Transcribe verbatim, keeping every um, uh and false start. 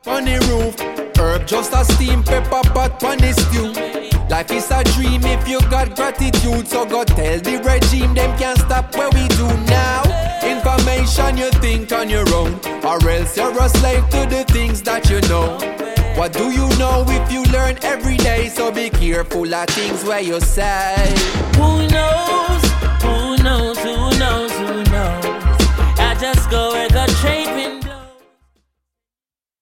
on the roof. Herb just a steam, pepper pot on the stew. Life is a dream if you got gratitude. So go tell the regime them can't stop what we do now. Information you think on your own, or else you're a slave to the things that you know. What do you know if you learn every day? So be careful of things where you say. Who knows?